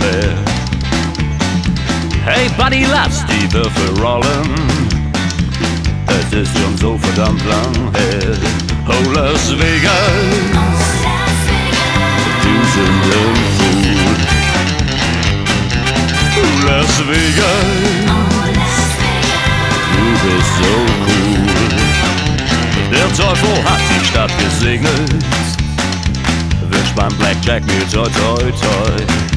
her. Hey Buddy, lass die Würfel rollen, es ist schon so verdammt lang her. Oh Las Vegas, du sind im Fool. Oh Las Vegas, du bist so cool. Der Teufel hat die Stadt gesegnet, wünscht beim Blackjack mir toi toi toi.